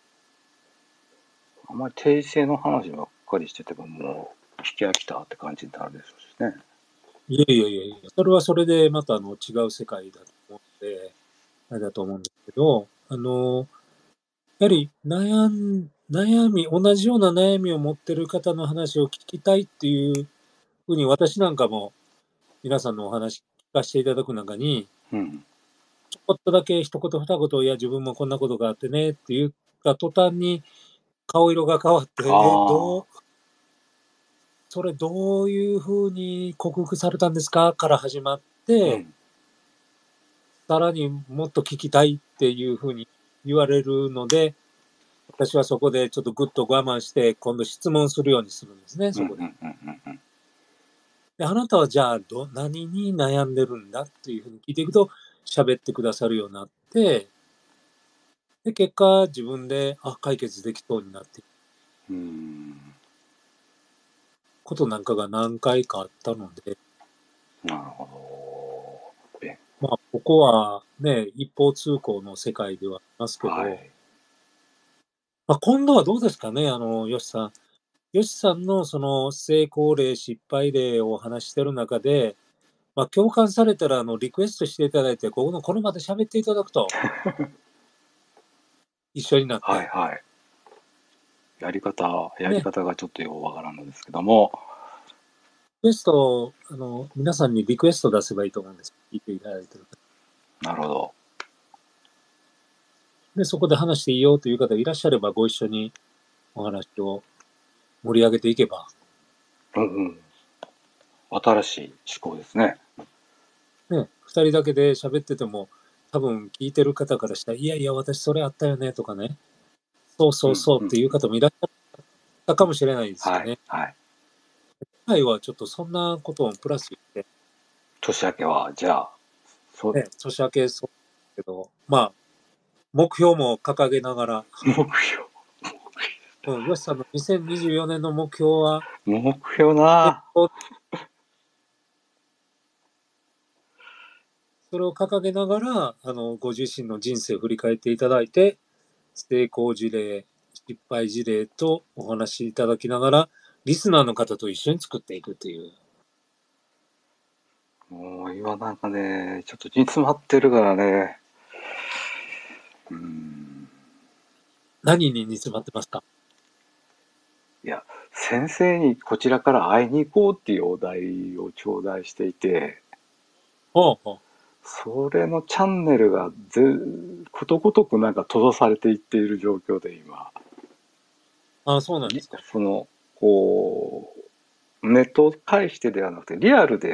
あんまり定性の話ばっかりしててももう聞き飽きたって感じになるでしょうしね。 いやいやいやいや、それはそれでまた違う世界だと思うので、あれだと思うんですけど、やはり同じような悩みを持ってる方の話を聞きたいっていうふうに私なんかも皆さんのお話聞かせていただく中に、 うん。 ちょこっとだけ一言二言、いや、自分もこんなことがあってねって言った途端に顔色が変わって、 ああ、 それどういうふうに克服されたんですかから始まって、 うん。 さらにもっと聞きたいっていうふうに言われるので、私はそこでちょっとぐっと我慢して、今度質問するようにするんですね、 うん。うそこで。 ん。うん。うん。 で、あなたはじゃあ何に悩んでるんだっていうふうに聞いていくと、喋ってくださるようになって、で、結果自分で、解決できそうになっていくうん。 ことなんかが何回かあったので、 なるほど。 ここはね、一方通行の世界ではありますけど、 はい。 今度はどうですかね、ヨシさん。ヨシさんのその成功例、失敗例をお話ししてる中で、共感されたらリクエストしていただいて、この場で喋っていただくと、一緒になって。 はいはい。やりね、 方がちょっとよくわからんのですけども、 リクエスト、皆さんにリクエスト出せばいいと思うんです。聞いていただいてる方。 なるほど。 で、そこで話していいよという方がいらっしゃれば、ご一緒にお話を盛り上げていけば。 うんうん。新しい思考ですね。 ね、二人だけで喋ってても、多分聞いてる方からしたら、いやいや、私それあったよねとかね、そうそううんうん。 そうっていう方もいらっしゃったかもしれないですよはいね。 はい。 今回はちょっとそんなことをプラス言って、 年明けは、じゃあ、 ね、年明けそうですけど、目標も掲げながら、 目標。 ヨシさんの2024年の目標は、 目標な。 それを掲げながら、ご自身の人生を振り返っていただいて、成功事例、失失敗事例とお話しいただきながら、リスナーの方と一緒に作っていくという。 もう今なんかね、ちょっと煮詰まってるからね。 何に煮詰まってますか？ いや、先生にこちらから会いに行こうっていうお題を頂戴していて、 ほうほう。 それのチャンネルがことごとくなんか閉ざされていっている状況で今。 あ、そうなんですか。 その、こネットを介してではなくて、リアルで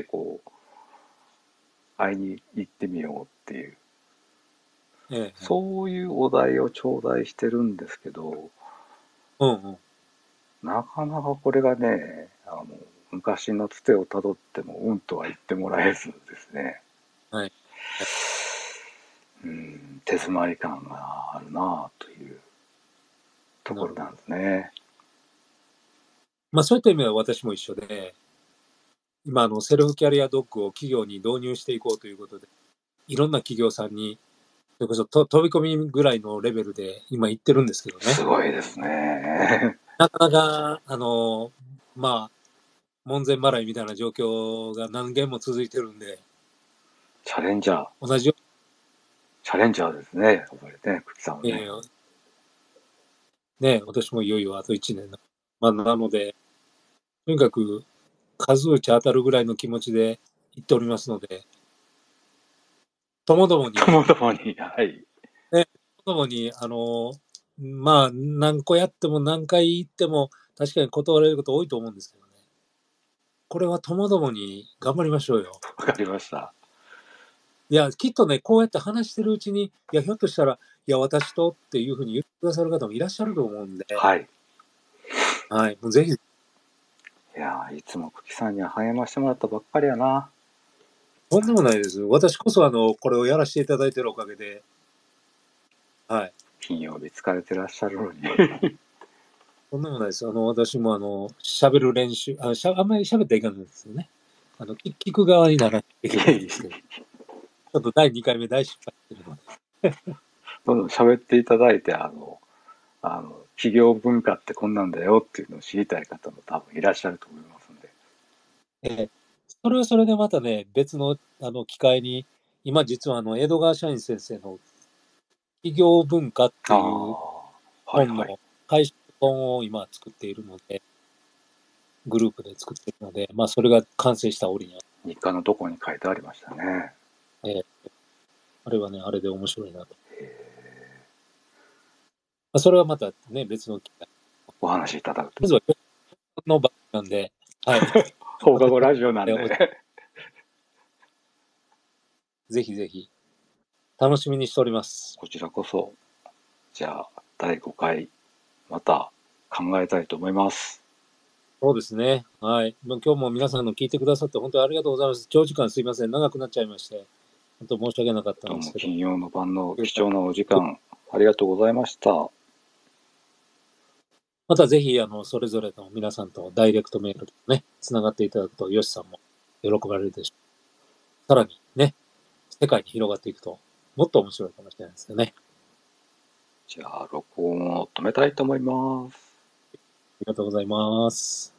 会いに行ってみようっていう、 ええ。 そういうお題を頂戴してるんですけど、 うんうん。 なかなかこれがね、昔のつてをたどってもうんとは言ってもらえずですね、 はい。はい。 手詰まり感があるなというところなんなるほど。 ですね。 まあそういった意味では私も一緒で、今セルフキャリアドッグを企業に導入していこうということで、いろんな企業さんに、それこそ飛び込みぐらいのレベルで今行ってるんですけどね。 すごいですね。 なかなか、まあ、門前払いみたいな状況が何件も続いてるんで、 チャレンジャー、 同じよチャレンジャーですね、やっぱりね、久喜さんはうに、 ね。 ね、私もいよいよあと1年な。まあ、なので、とにかく数打ち当たるぐらいの気持ちで行っておりますので、ともどもに、 ともどもに、はい。 ね、ともどもに、まあ、何個やっても何回行っても、確かに断られること多いと思うんですけどね。これはともどもに頑張りましょうよ。 わかりました。 いや、きっとね、こうやって話してるうちに、いや、ひょっとしたら、いや、私とっていうふうに言ってくださる方もいらっしゃると思うんで、 はい。 はい、もうぜひ、 いやいつも久喜さんには励ましてもらったばっかりやな。 とんでもないです。私こそ、これをやらせていただいてるおかげで、はい、 金曜日疲れてらっしゃるのに。 とんでもないです。私も喋る練習、あんまり喋ってはいかないんですよね。聞く側にならないといけないんですけど、ちょっと第2回目大失敗してるので。 どんどん喋っていただいて、企業文化ってこんなんだよっていうのを知りたい方も多分いらっしゃると思いますんで。 それはそれでまたね、別の、機会に、今実は江戸川社員先生の企業文化ってあいうあ、はいはい。 本の解説本を今作っているので、グループで作っているので、まあそれが完成した折には、 日課のどこに書いてありましたね。 えーあれはね、あれで面白いなと。まあ、それはまたね、別の機会。 お話しいただくと。 まずは、の場なんで、はい。 放課私は後ラジオなんで。 ぜひぜひ、楽しみにしております。 こちらこそ、じゃあ、第5回、また考えたいと思います。 そうですね。はい。今日も皆さんの聞いてくださって本当にありがとうございます。長時間すいません。長くなっちゃいまして。本当申し訳なかったどうもんですけど。 金曜の晩の貴重なお時間、ありがとうございました。 またぜひ、それぞれの皆さんとダイレクトメールでね、つながっていただくと、ヨシさんも喜ばれるでしょう。さらにね、世界に広がっていくと、もっと面白いかもしれないですよね。 じゃあ、録音を止めたいと思います。 ありがとうございます。